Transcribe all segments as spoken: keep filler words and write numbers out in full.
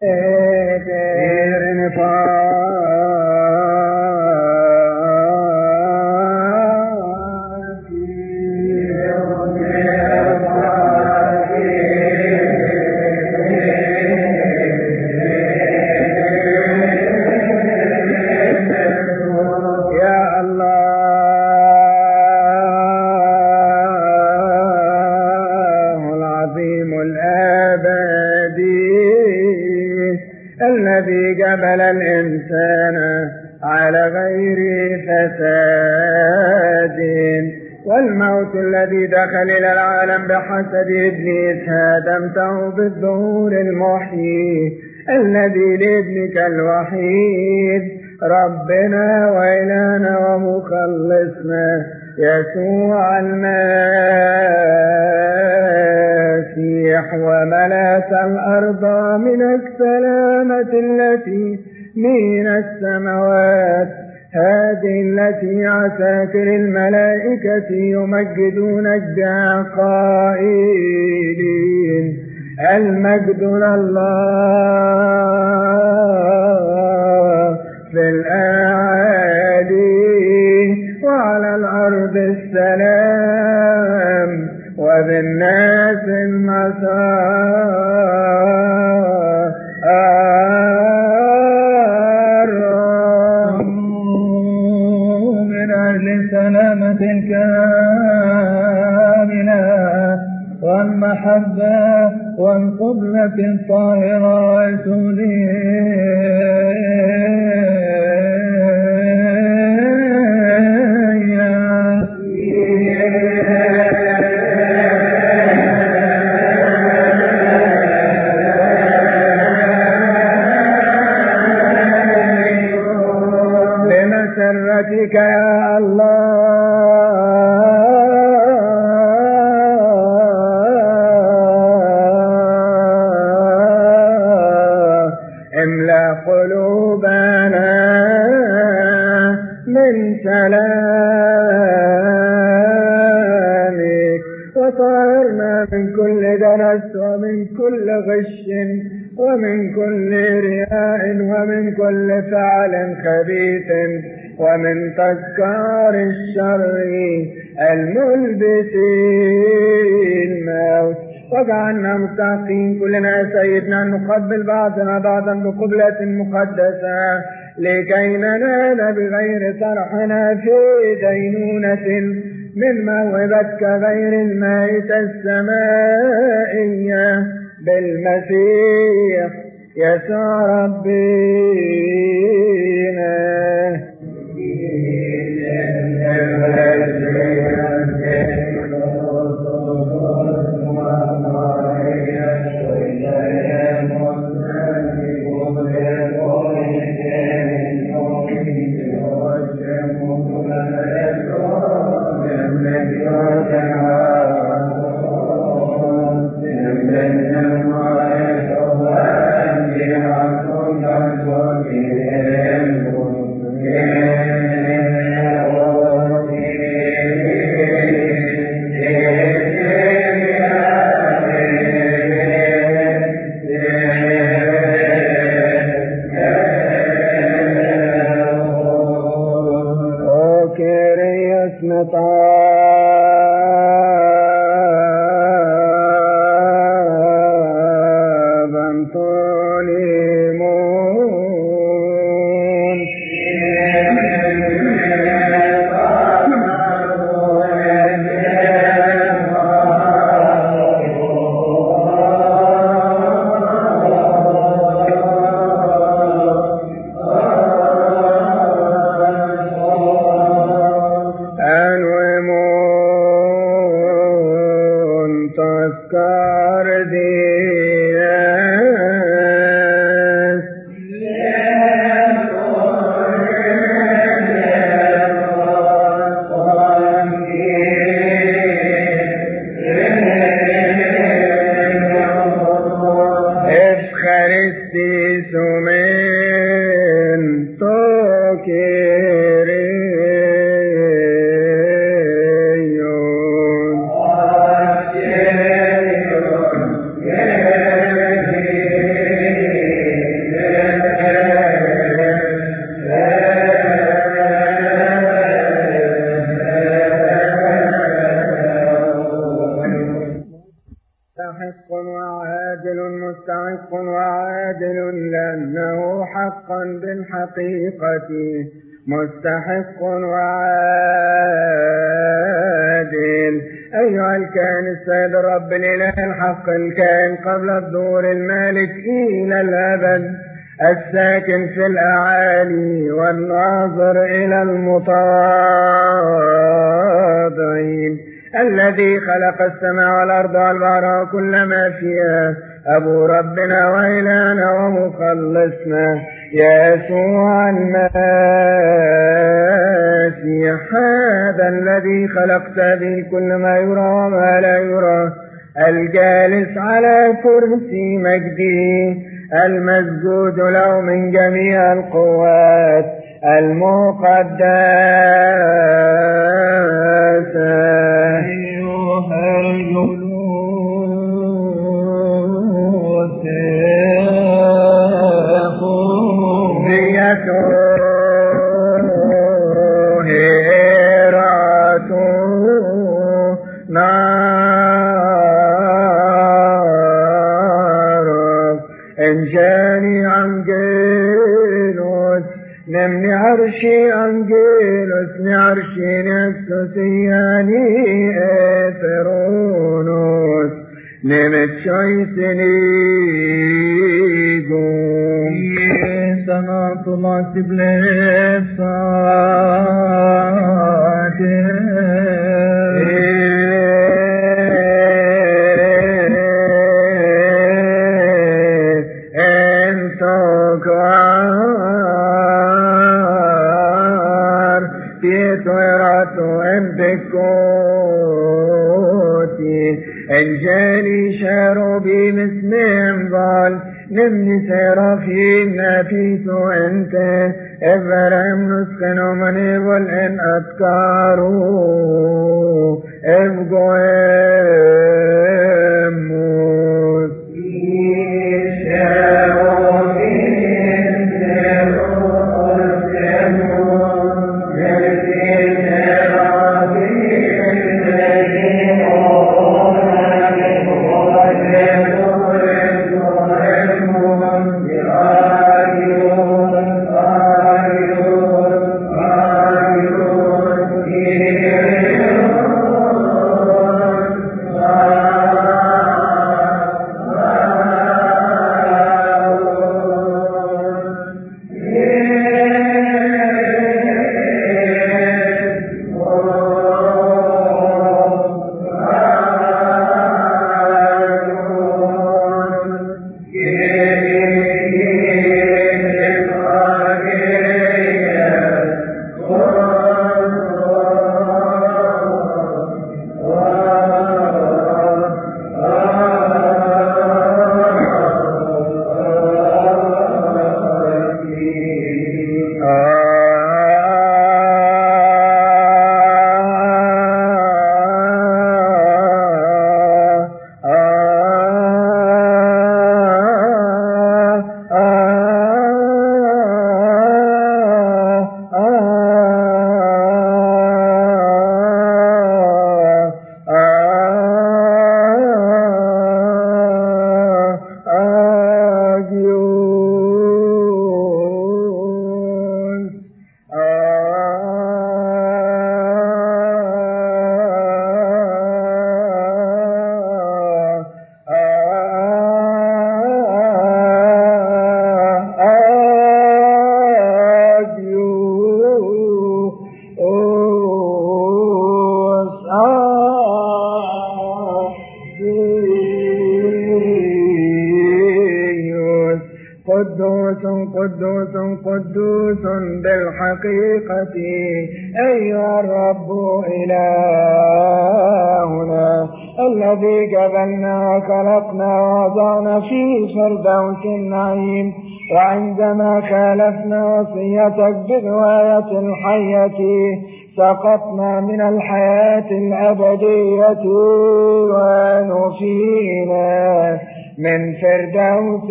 الذي قبل الإنسان على غير فساد، والموت الذي دخل إلى العالم بحسب إبليس هدمته بالظهور المحيي الذي لابنك الوحيد ربنا وإلهنا ومخلصنا يسوع المسيح، وملأت الأرض من السلامة التي من السماوات، هذه التي عساكر الملائكة يمجدونك بها قائلين المجد لله في الأعالي وعلى الأرض السلام وبالناس المسار. من أجل سلامة كاملة والمحبة والقبلة الطاهرة والسولية لمسرتك يا الله املأ قلوبنا من سلامك وطهرنا من كل دنس ومن كل غش ومن كل رياء ومن كل فعل خبيث ومن تذكار الشر الملبس الموت، واجعلنا مستحقين كلنا سيدنا أن نقبل بعضنا بعضا بقبلة مقدسة لكي ننال بغير طرحنا في دينونة من موهبتك غير المائتة السمائية بالمسيح يسوع ربنا. وعادل لأنه حقا بالحقيقة مستحق وعادل. أيها الكائن السيد الرب الإله الحق الكائن قبل الدور المالك إلى الأبد الساكن في الأعالي والناظر إلى المتواضعين الذي خلق السماء والأرض والبحر وكل ما فيها أبو ربنا وإلهنا ومخلصنا يسوع المسيح هذا الذي خلقت به كل ما يرى وما لا يرى الجالس على كرسي مجده المسجود له من جميع القوات المقدسة. أيها الجلوس بيته هيراته نار انجاني انجيلوس نمني عرشي انجيلوس نعرشي نفسياني اثرونوس نمت شويسنيجو سنة الله تبليف انجالي شاروبي مسمين ضال نمني سيرافين نفيسو انت افرم نسكنو مني والان اتكارو افقو اموس قدوس قدوس قدوس بالحقيقة أيها الرب إلهنا الذي قبلنا وخلقنا ووضعنا في فردوس النعيم وعندما خالفنا وصيتك برواية الحية سقطنا من الحياة الأبدية ونفينا من فردوس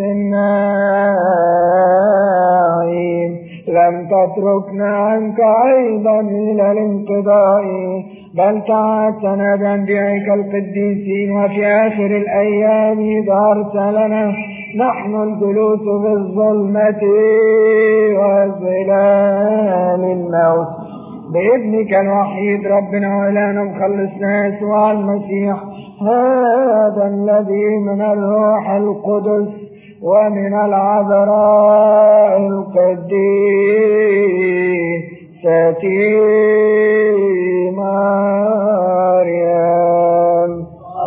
النعيم لم تتركنا عنك أيضا إلى الانقضاء بل تعاتنا بأنبيائك القديسين وفي آخر الأيام ظهرت لنا نحن الجلوس في الظلمة وظلال الموت بابنك الوحيد ربنا وإلهنا مخلصنا يسوع المسيح، هذا الذي من الروح القدس ومن العذراء القديسة مريم.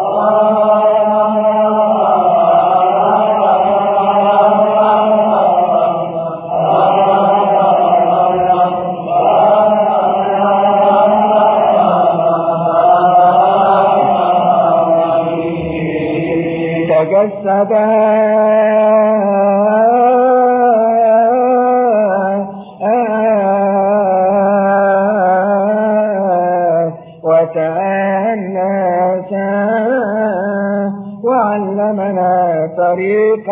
تجسد وتأنس وعلمنا طريق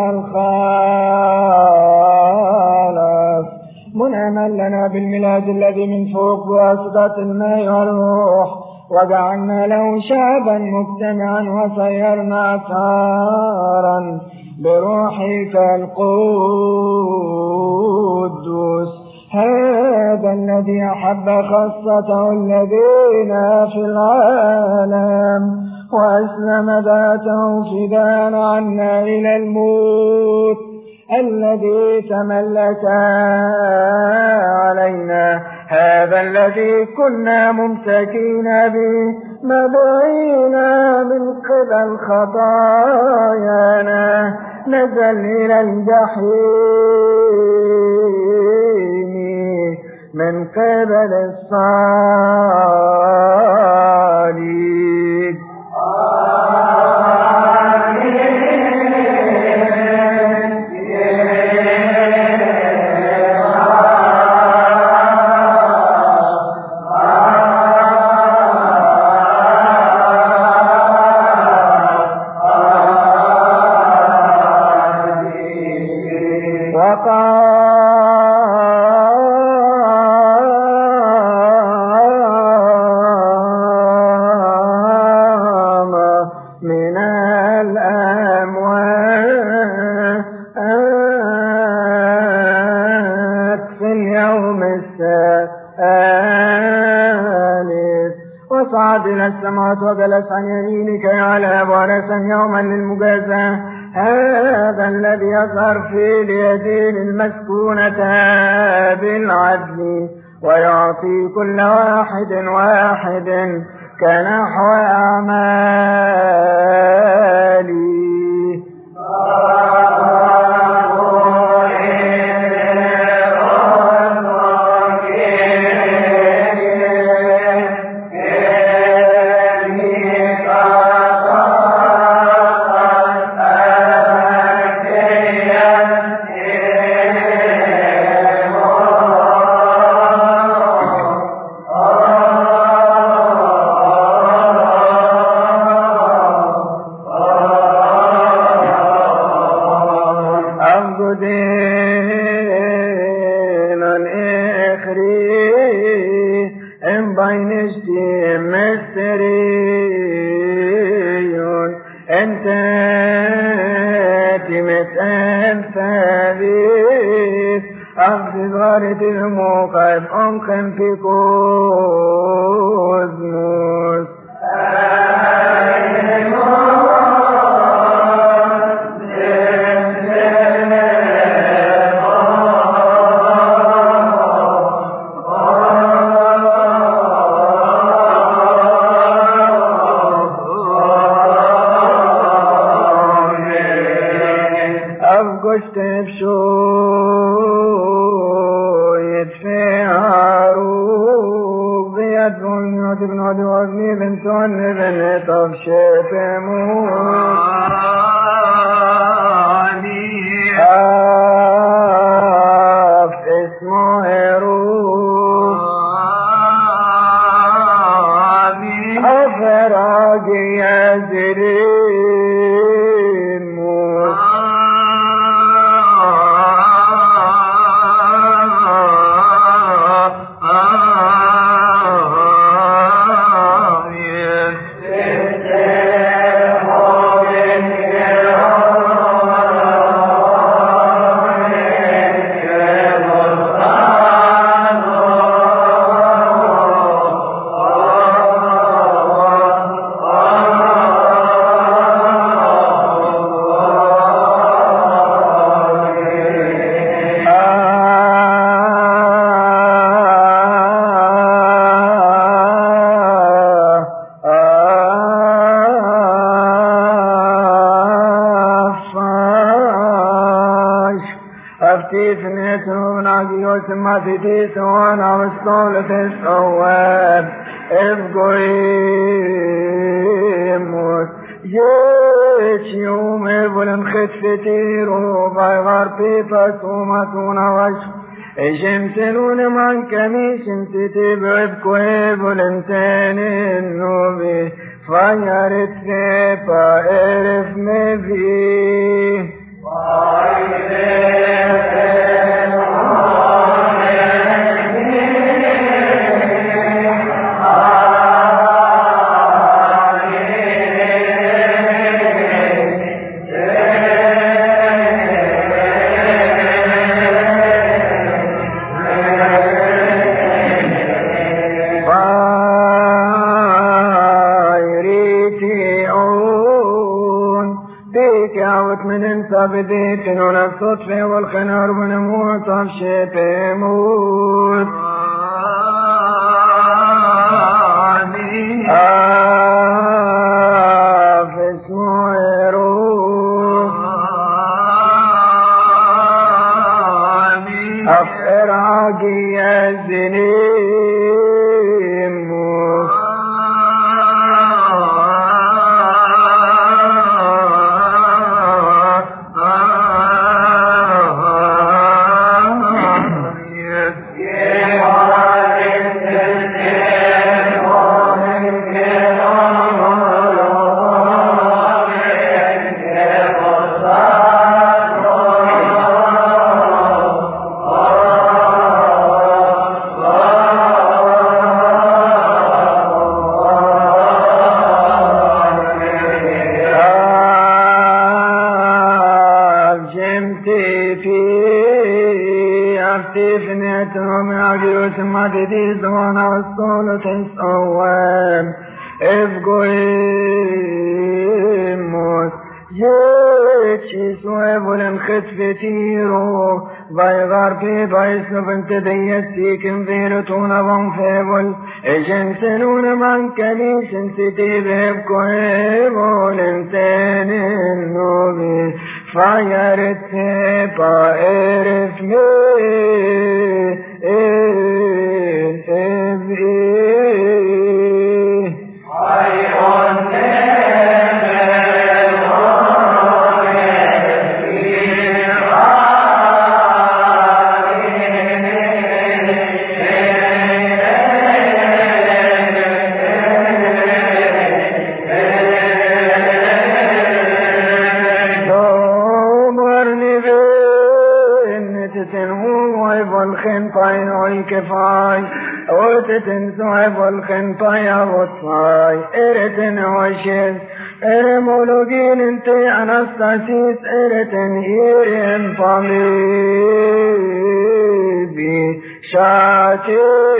الخلاص، منعما لنا بالميلاد الذي من فوق بواسطة الماء والروح، وجعلنا له شعبا مجتمعا وصيرنا أسهارا بروحك القدوس. هذا الذي أحب خاصته الذين في العالم وأسلم ذاته فداء عنا إلى الموت، الذي تملك علينا، هذا الذي كنا ممسكين به مدعينا من قبل خطايانا، نزل إلى الجحيم من قبل الصليب. السماوات وجلس عن يمينك على ورثا يوما للمجازاة، هذا الذي يظهر في اليدين المسكونة بالعدل، ويعطي كل واحد واحد كنحو أعماله. أفتي ثنيته بناقيوس ما تديس وانا بالصولة الصواب افقويموس جيش يوم ابلن ختفتيرو بايغار بيباس وماتونا وشق شمسلون من كمي شمستي بعبكو ابلن تاني النوبي فايرت فيبا ارف مبيه بديت ونفس الصدفة والخنار ونموت عفشت موت آمين آف اسمه يروح آمين أف إراقي الزنين موت مدديز وانا الصولة الصواب افقويموس جيتشي سواب لنخت فتيرو بايغار في بايسو بنت ديستي كنفيرتون بنفيبل اجنسنون من كليشن ستي بابقويمو لنتين النوبي فايرت سيبا ارف مي كفاي اوتتن صعب والخنطاي والصاي ارتن وشيز ارمولوجين انتي انستاسيس ارتن يرين طبيبي شاتي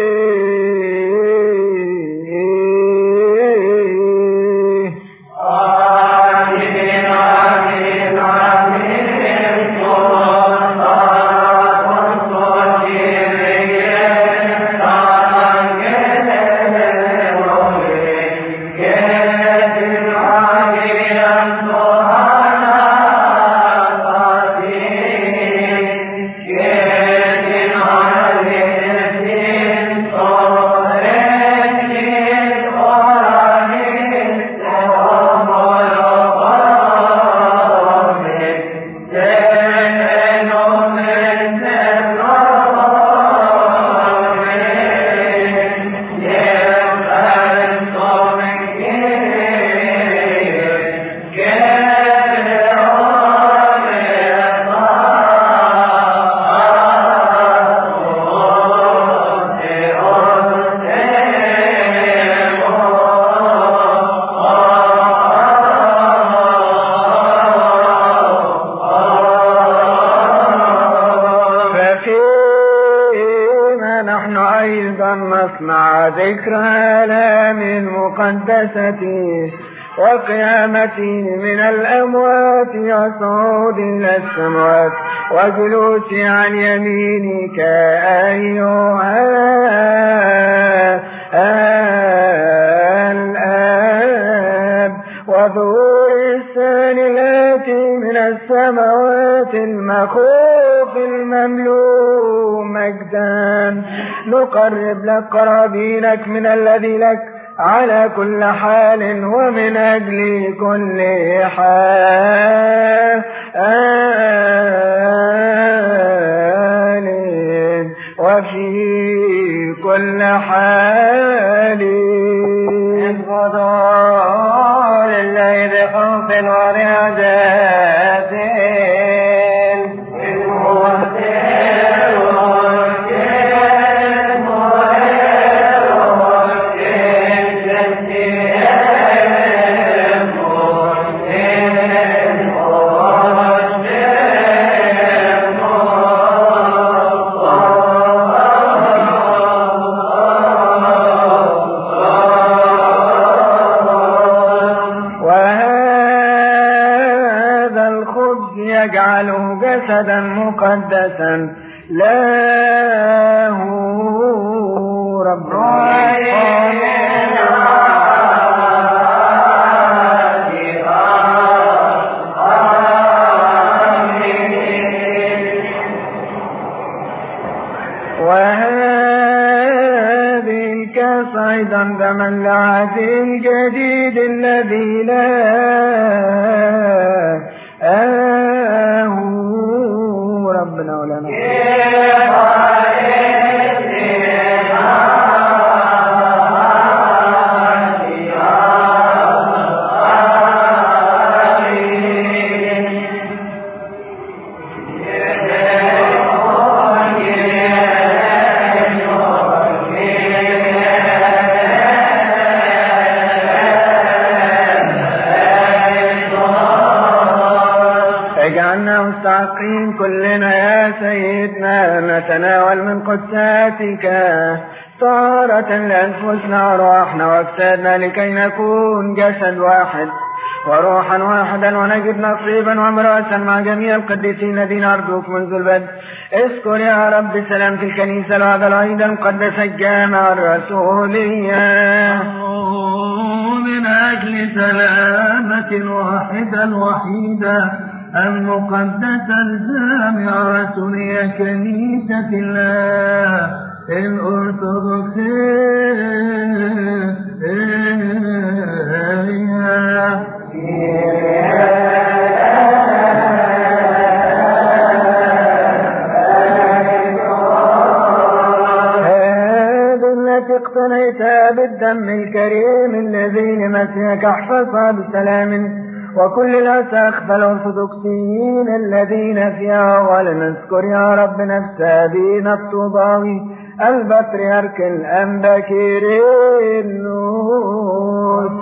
نصنع ذكرى آلام المقدسة وقيامتي من الأموات وصعود إلى السماوات وجلوسي عن يمينك أيها الآب وظهور الثاني الآتي من السماوات المخوف الصوف المملوء مجدا نقرب لك قرابينك من الذي لك على كل حال ومن أجل كل حال وفي كل حال انقضوا لله بخوف ورعدات يجعله جسدا مقدسا له رب العالمين وهذه الكاس أيضا دما العهد الجديد الذي لا ربنا ولنا اجعلنا مستحقين كلنا يا سيدنا نتناول من قدساتك طهارة لأنفسنا وأرواحنا وأجسادنا لكي نكون جسد واحد وروحا واحدا ونجد نصيبا ومراسا مع جميع القديسين الذين أرجوك منذ البدء. اذكر يا رب سلامة الكنيسة وهذا العيد المقدس الجامع الرسولية من أجل سلامة واحدا وحيدا المقدسة الجامعة الرسولية كنيسة الله الأرثوذكسية. هذه التي اقتنيتها بالدم الكريم الذي لمسيحك احفظها بسلام وكل الأساقفة الأرثوذكسيين الذين فيها ولنذكر يا رب نفس أبينا الطوباوي البطريرك الأنبا كيرلس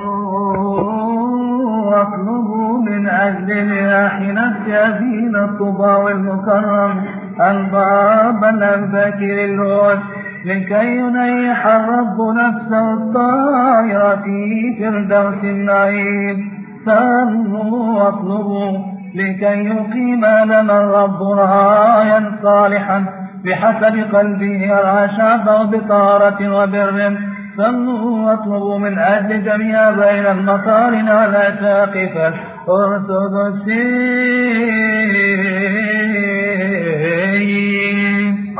واطلبوا من أجل رياح نفس أبينا الطوباوي المكرم البابا الأنبا كيرلس لكي ينيح الرب نفسه الطاهرة في فردوس النعيم. سألوا واطلبوا لكي يقيم لنا الرب رايا صالحا بحسب قلبه يرعى شعبه بطهارة وبر. صلوا واطلبوا من أجل جميع بين المصارن والأساقفة الأرثوذكسيين.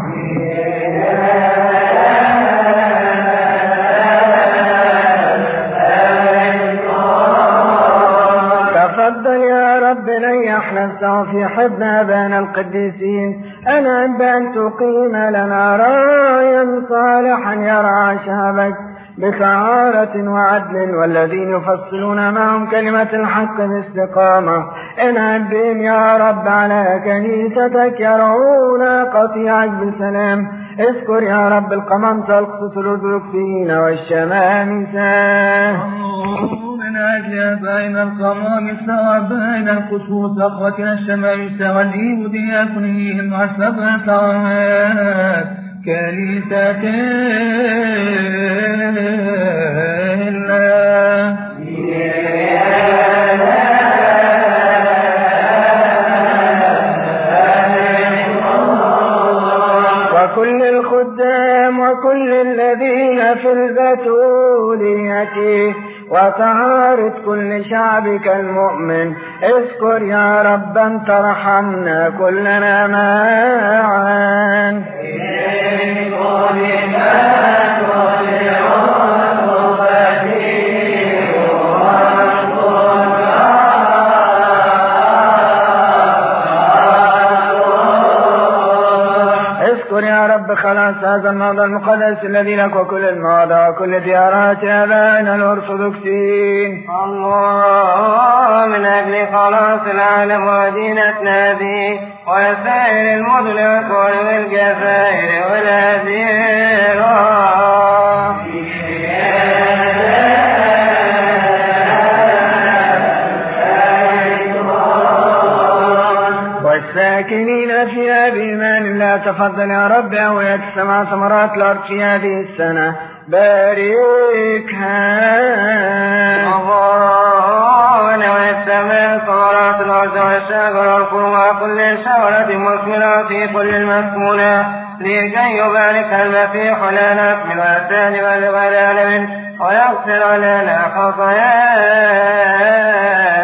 تفضل يا رب ليح نفسه في حضن أبانا القديسين أنعم بأن تقيم لنا رايا صالحا يرعى شعبك بطهارة وعدل والذين يفصلون معهم كلمة الحق باستقامة. انعم بهم يا رب على كنيستك يرعون قطيعك بسلام. اذكر يا رب القمامسة القسط الأرثوذكسيين والشمامسة من أجل بين القمامسة وبين القسوس أخوتنا الشمامسة والإيهودياكنين وسبع طاهات كنيسة الله. وكل الخدام وكل الذين في البتولية وطهارة كل شعبك المؤمن. اذكر يا رب أن ترحمنا كلنا معا. يا رب خلاص هذا الموضع المقدس الذي لك وكل الموضع وكل ديارات آبائنا الأرثوذكسيين. الله من أجل خلاص العالم ودينتنا به وسائر المدن والقرى والجزائر والهزيرة والساكنين فيها بإيمان الله. تفضل يا رب أوية السماء ثمرات الأرض في هذه السنة باركها. الله والسماء ثمرات الأرض والشجر والقرى وكل شجرة مثمرة في كل المسكونة لكي يبارك المسيح لنا من الأسان والغلال ويغفر لنا خطايانا.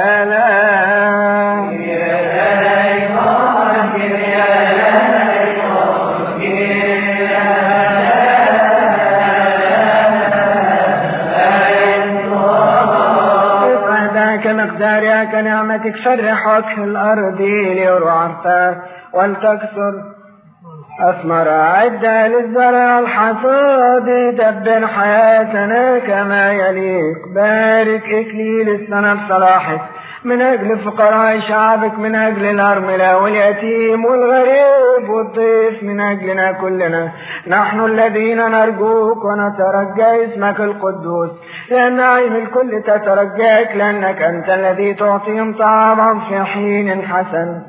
كمقدارها كنعمتك فرح وجه الأرض ليروا عرفا ولتكسر أثمر عدة للزرع الحصاد. دبر حياتنا كما يليق. بارك إكليل السنة بصلاحك من أجل فقراء شعبك، من أجل الأرملة واليتيم والغريب والضيف، من أجلنا كلنا نحن الذين نرجوك ونترجى اسمك القدوس. لأن عين الكل تترجاك لأنك أنت الذي تعطيهم طعاما في حين حسن.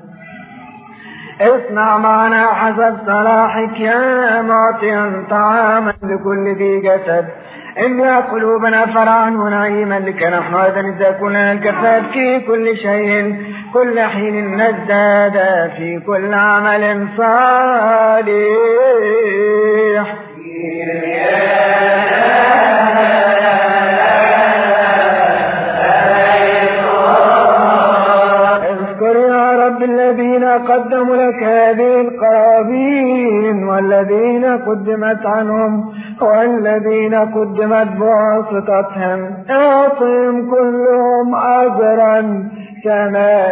اصنع معنا حسب صلاحك يا معطيا طعاما لكل ذي جسد. املأ قلوبنا فرحا ونعيما لك نحن أيضا إذا كنا الكفاف في كل شيء كل حين نزداد في كل عمل صالح. الذين قدموا لك هذه القرابين والذين قدمت عنهم والذين قدمت بواسطتهم اعطهم كلهم أجرا كما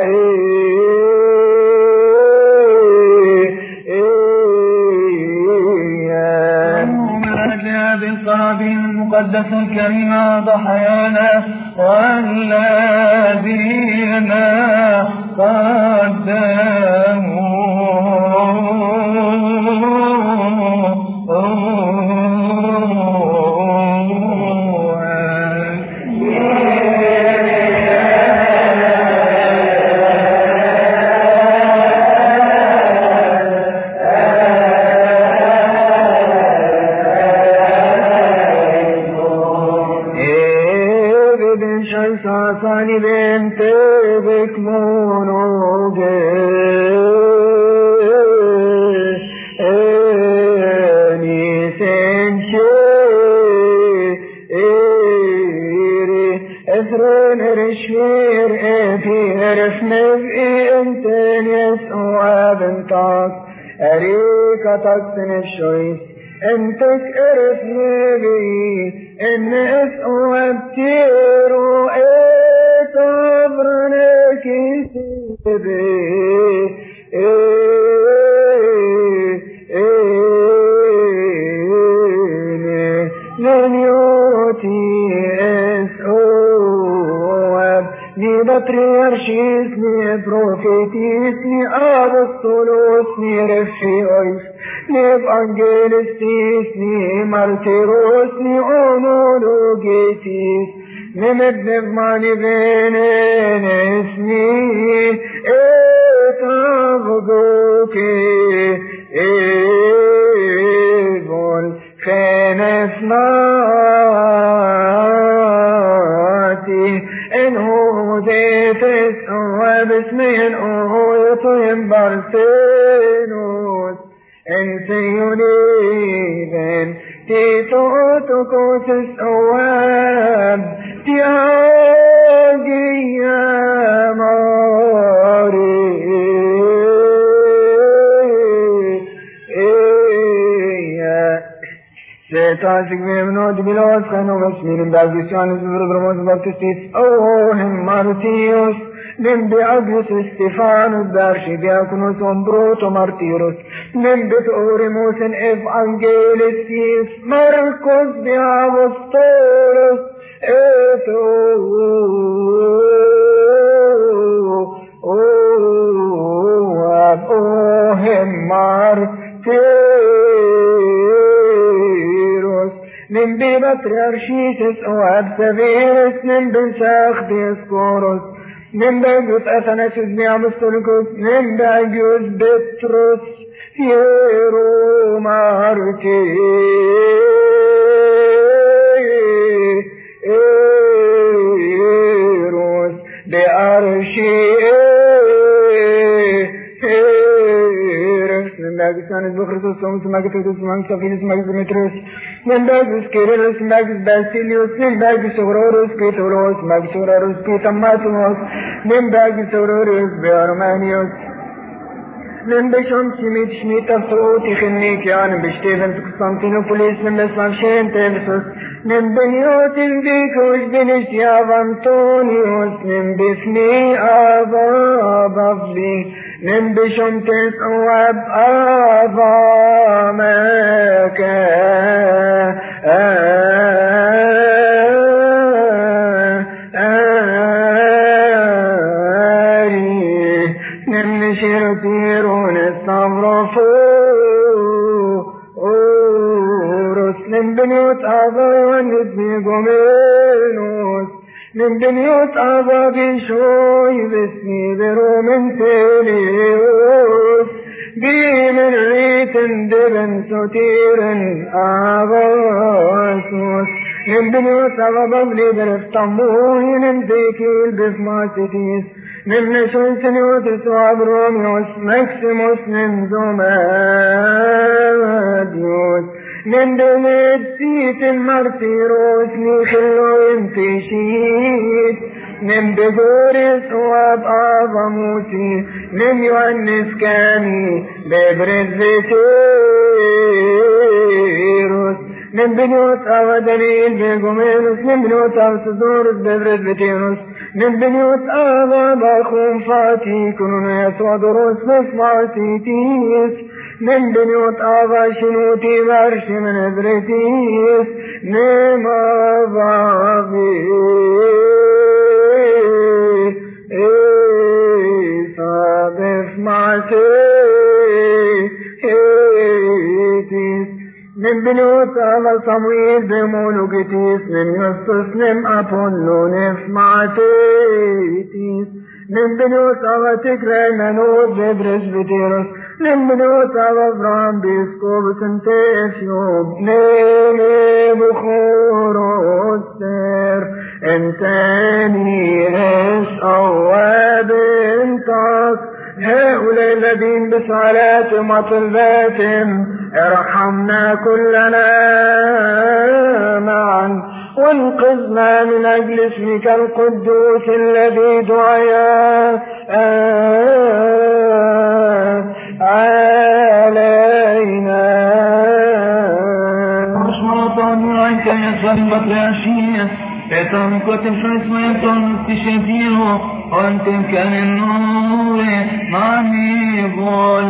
هذه القرابين المقدسة الكريمة ضحايانا والذين قدموا صاني بنت بك مونوج اني سنشي اثرين رشير في رفنف انتن يسوى بنتك اريكتك سنشويس انتك ارثني بي ان اسوى بتيرو صبرنك سيبي من يوتي اسواب ني بطريرشيس ني بروفيتيس ني ابوستولوس ني رفيويس ني بانجيلستيس ني مارتيروس ني اونولوجيتيس نمد ماني بينين اسمي اتابقوكي ايبول خين اسماتي انهو ديت اسوى باسمين اوهوتهم بارسينوس انسيونيبن تيتو تكوت اسواب تياجي يا ماري تاسك بمنود بلوس خانو بسمير باقيسان زبر برموز بابتستيس اوهم مارتيوس من بأجلس استفانوس دارشي دياكونوس ومبروتو مارتيروس من بتوريموس اف انجيلسيس ماركوس بيابوستولوس اتو اوهم مارتيروس من ببطريرشيتس اواب سفيرس من بنساخ ديسكوروس من باجوس اثناسوس بيابوستولوس من باجوس بطرس يرو مارتيروس بأرشيروس من باجوس انس بخريستوس تومس ماجتوس مانس سفينس ماجس ديمتريوس من باجوس كيرلس ماجس باسيليوس من باجوس اوروروس بيتوروس ماجس اوروروس بيتاماتوس من باجوس اوروروس بأرمانيوس من بشم سميت شميت أفصوتي خنيك يعني بشتيفن في قسطنطينوبوليس من بسلام شين تيفسوس من بنيوت البيكوش بنشياف أنطونيوس من بسمي أبا بفلي من بشم تسواب أبا مكا شيرتيرون الصبرفوروس من بنيوت أبا ونسمي قومينوس من بنيوت أبا بشوي باسمي برومن تيليوس بمن ريت دبن ستيرن أباسوس من بنيوت أبا ببلي برفتموين انتكيل بفماسيتيس من نشون سنيوتس وابروميوس مكسيموس من زماديوس من دمت سيت المارتيروس نيخلو انتشيت من بجوريس واب آباموسي من يوانس كامي ببرزبتيروس من بنيوت أبا دليل بيقومينوس من بنيوت أبا سدورس ببرزبتيروس من بنيوت أبا بخوم فاتي كنون يسوى دروس بسماسيتيس من بنيوت أبا شنوتي برش من إبريتيس نما بابي إيسا بسماسيتيس من بنيوت أبا صمويل بمولوكتيس من يسوس نم أبولو نفماتيتيس من بنيوت أبا تكري منوت ببرزبتيروس من بنيوت أبا أبراهام بيسكوبس انتفيوب نيني بخوروس سير انتاني رش أواب انتاس هؤلاء الذين بصلاتهم وطلباتهم ارحمنا كلنا معا وانقذنا من أجل اسمك القدوس الذي دعا علينا. عنك يصل بطريرشية بيتهم كتب شو اسمه يمتون استشهدينه وانتم كان النور معني بول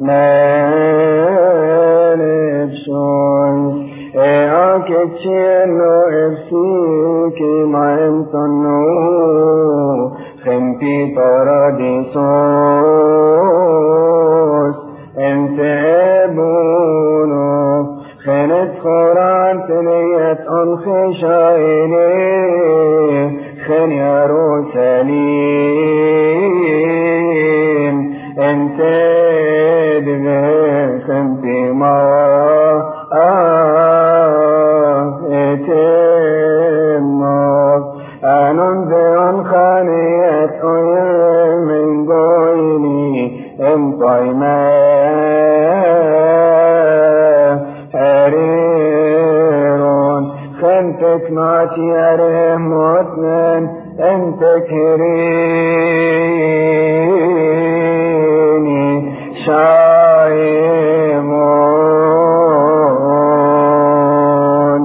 Nelipsois, eake cielo efsiki maentonu, Fempi paradisos, ente ebuno, Chenet choran teneyet onche shaine, Chen Yerusalim, ente dvechem pima, etemok, anon veon chaniyet oyer min goyni, emtoyme, heriron, chentek mati areh motnen, entek herini, shaimon.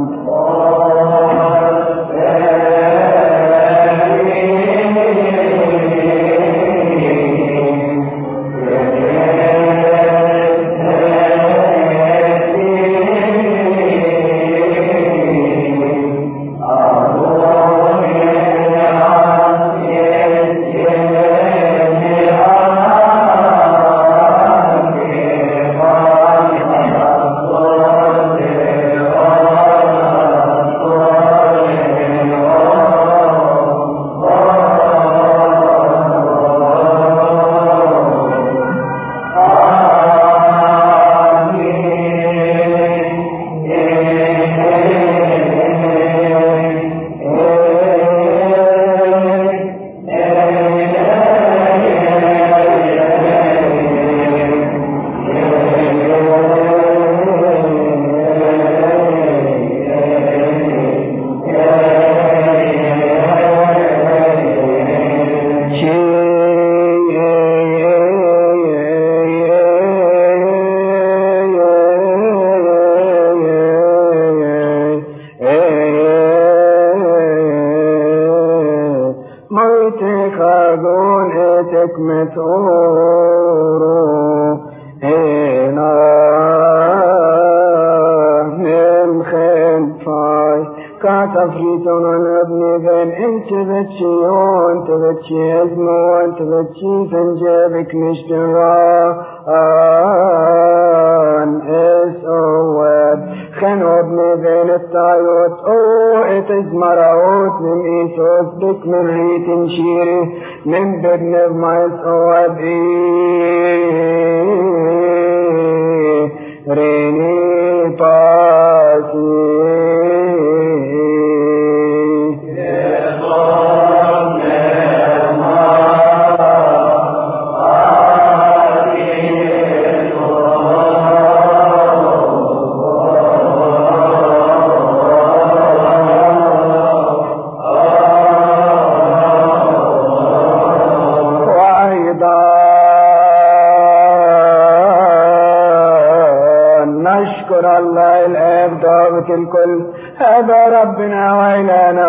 الكل هذا ربنا وإلهنا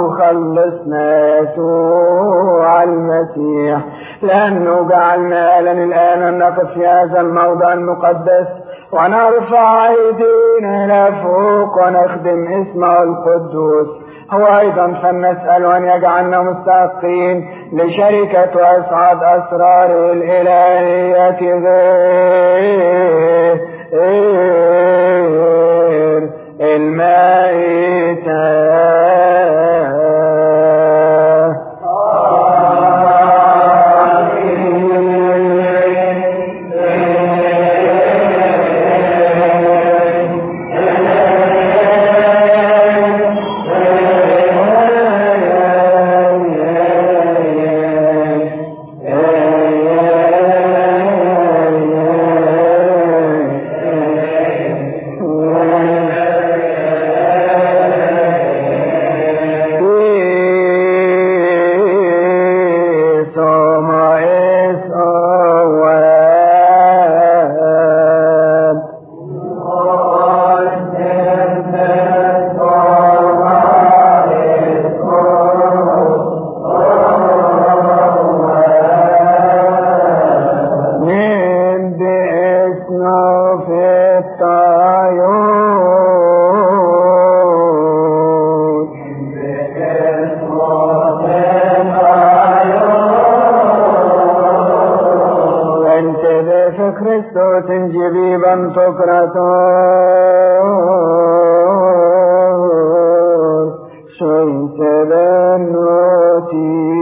ومخلصنا يسوع المسيح، لأنه جعلنا آلًا الآن أن نقف في هذا الموضع المقدس ونرفع أيدينا إلى فوق ونخدم اسمه القدوس. هو أيضا فلنسأل أن يجعلنا مستحقين لشركة وأسعد أسرار الإلهية غير المائتة. اسمه في الطيور انت في كريستوس جبيبا تكرتور شيت بنوتي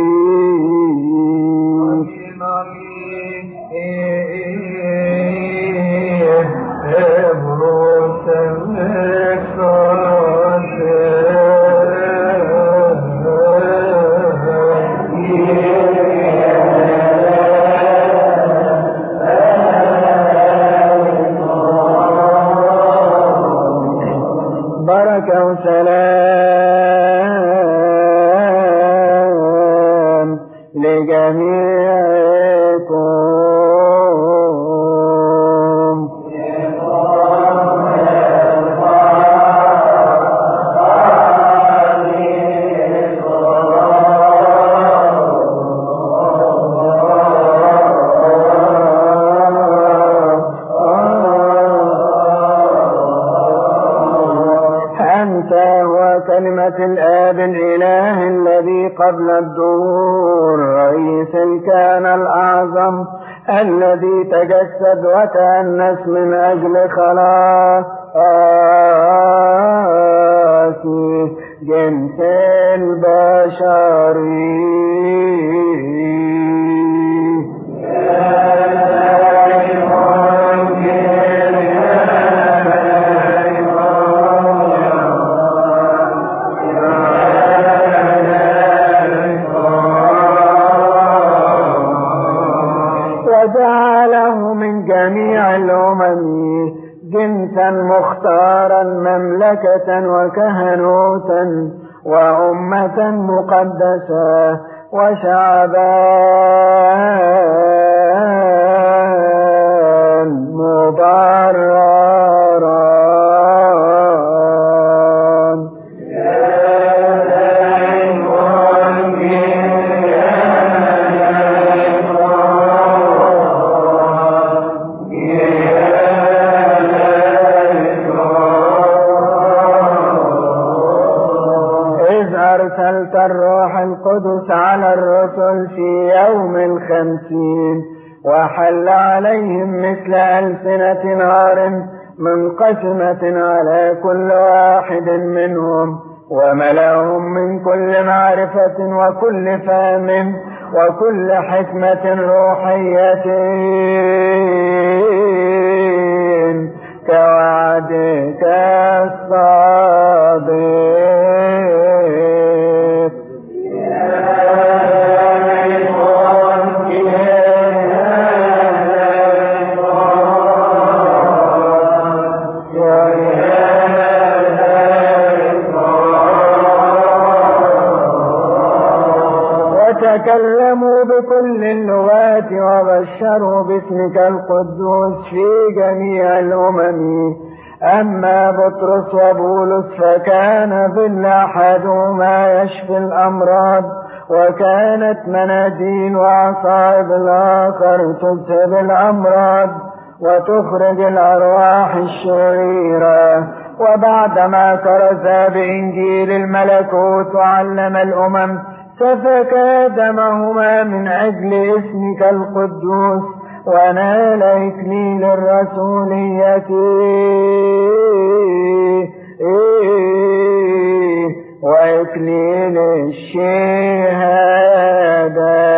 بركة وسلام لجميعكم. أنت هو كلمة الآب الإله الذي قبل الدهور رئيس الكائن الأعظم الذي تجسد وتأنس من أجل خلاص جنس البشري. وجعله من جميع الأمم جنسا مختارا مملكة وكهنوتا وأمة مقدسة وشعبا مبررا. أرسلت الروح القدس على الرسل في يوم الخمسين وحل عليهم مثل ألسنة نار منقسمة على كل واحد منهم وملأهم من كل معرفة وكل فهم وكل حكمة روحية كوعدك الصادق. تكلموا بكل اللغات وبشروا باسمك القدوس في جميع الأمم. أما بطرس وبولس فكان ظل أحدهما يشفي الأمراض وكانت مناديل وعصائب الآخر تذهب الأمراض وتخرج الأرواح الشريرة. وبعدما كرز بإنجيل الملكوت وعلم الأمم سفك دمهما من أجل اسمك القدوس ونال إكليل الرسولية وإكليل الشهادة.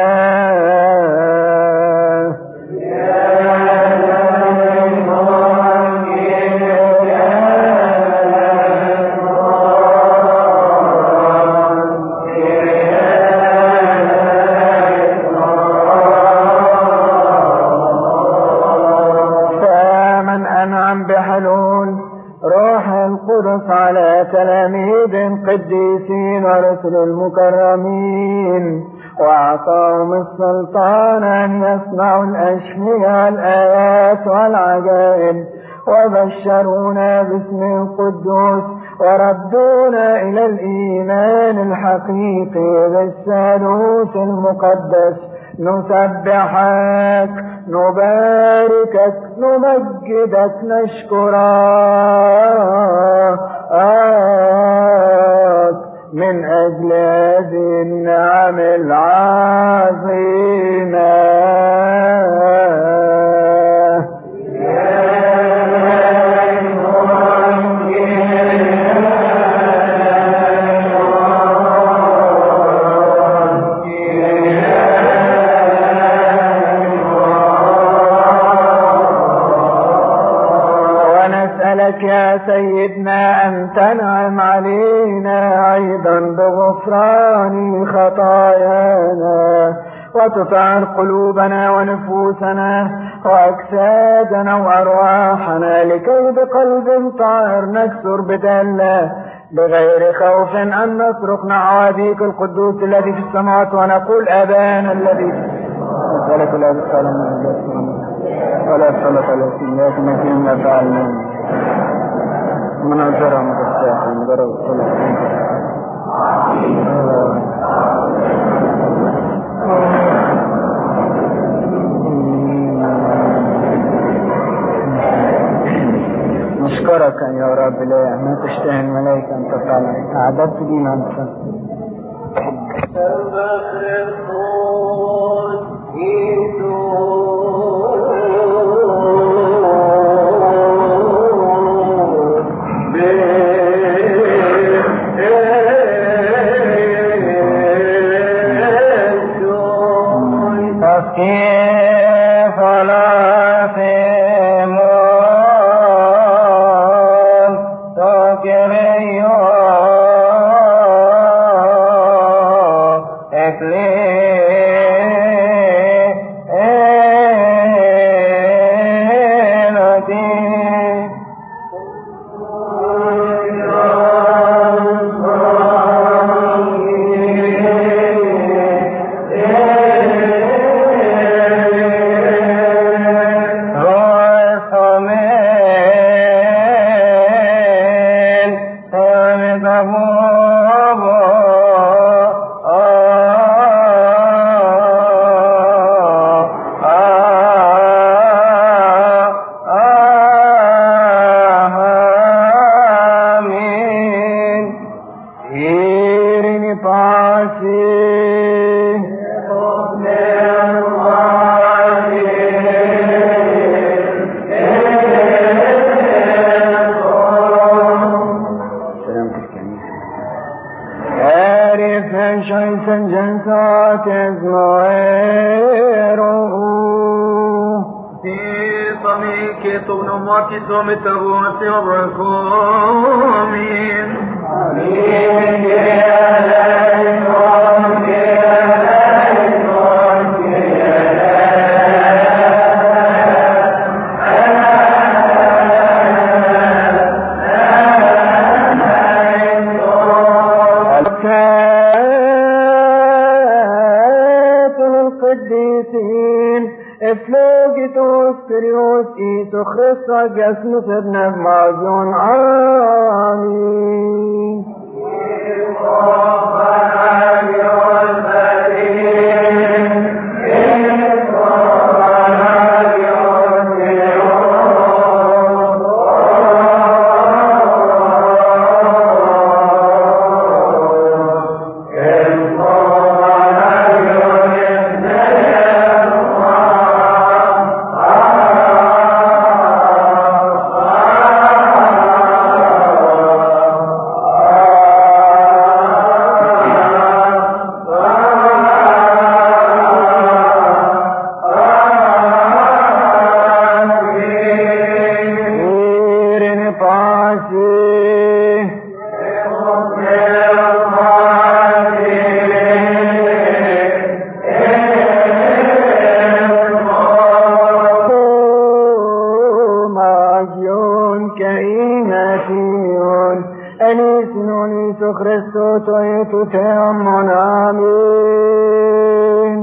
بحلول روح القدس على تلاميذ قديسين ورسل المكرمين وأعطاهم السلطان أن يصنعوا الأشفياء الآيات والعجائب وبشرونا باسم القدوس وردونا إلى الإيمان الحقيقي بالثالوث المقدس نسبحك نباركك نمجدك نشكرك من أجل هذه النعم العظيمة. يا سيدنا أن تنعم علينا أيضا بغفران خطايانا وتطهر قلوبنا ونفوسنا وأجسادنا وأرواحنا لكي بقلب طاهر نكسر بدالة بغير خوف أن نصرخ نحو أبيك القدوس الذي في السماوات ونقول أبانا الذي ذلك لا يسأل ولا صلاة التي لكن فيما فعلنا مناظرة متساحة مجرد الصلاة. نشكرك يا رب لا ما تشتهي الملائكة أن تفعل أعددت بنا أنت كيف لا تمون تكريو اكلي Christus Jesus nef mazun amin. Christus et te amon amin.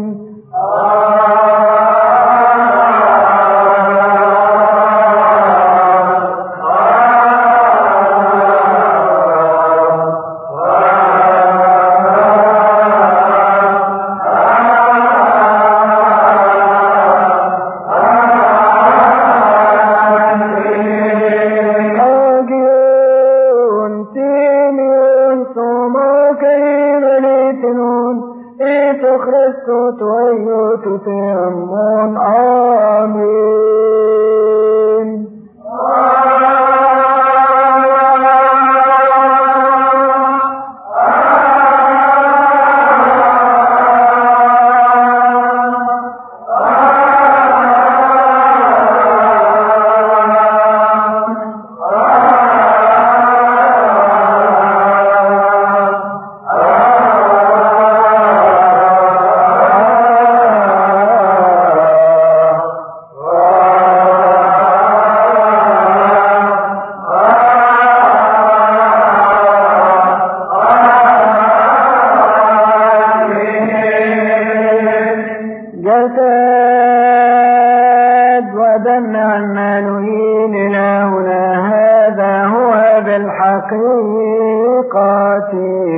عمانوئيل إلهنا هذا هو بالحقيقة.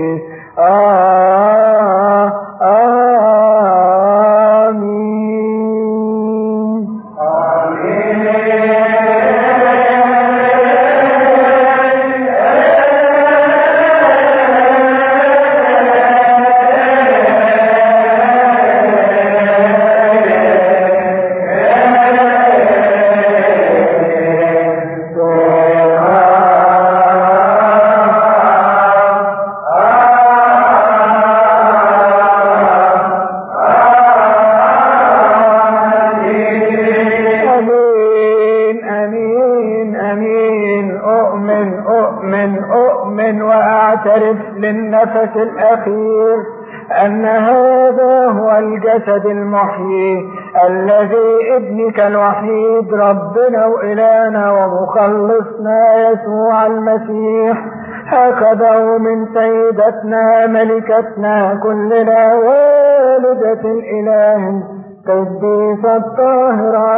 آه آمين. آمين. للنفس الأخير أن هذا هو الجسد المحيي الذي ابنك الوحيد ربنا وإلهنا ومخلصنا يسوع المسيح أخذه من سيدتنا ملكتنا كلنا والدة الإله قديسة الطاهرة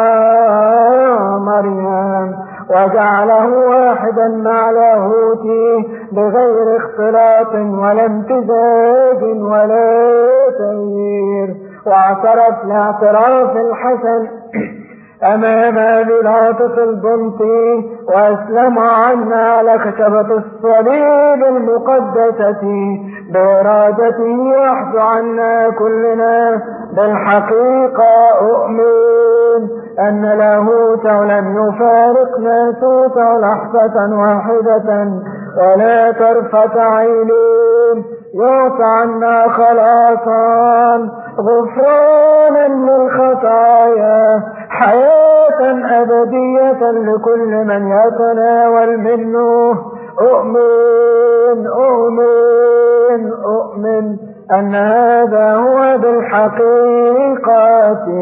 مريم وجعله واحدا مع لاهوته بغير اختلاط ولا امتزاج ولا تغيير، واعترف الاعتراف الحسن أمام بيلاطس البنطي وأسلم عنا على خشبة الصليب المقدسة بإرادته يحظ عنا كلنا. بالحقيقة أؤمن أن لاهوته لم يفارق ناسوته لحظة واحدة ولا طرفة عين، يعطى عنا خلاصا غفرانا للخطايا حياة أبدية لكل من يتناول منه. أؤمن أؤمن أؤمن أن هذا هو بالحقيقة.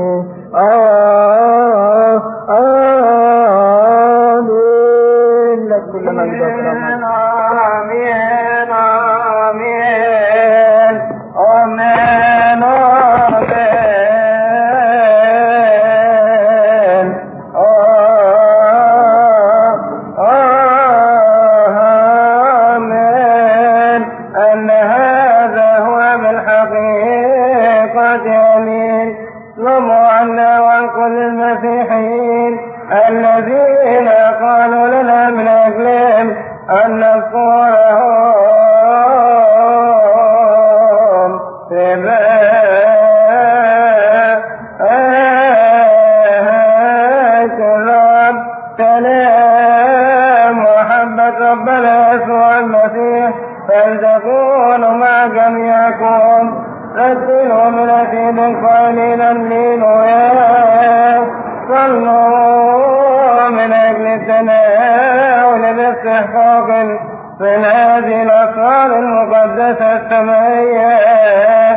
آه آمين. لك كل من آمين آمين آمين آمين آمين أن هذا هو بالحقيقة. آمين. نمو عنا وعن كل المسيحيين الذين قالوا لنا من أجلهم أن نذكرهم في بيت الرب. سلام محبة ربنا يسوع المسيح فلتكونوا مع جميعكم. رتلوا من أكيد قائلين هللويا. صلوا من أجل التناول باستحقاق في هذه الأسرار المقدسة السمائية.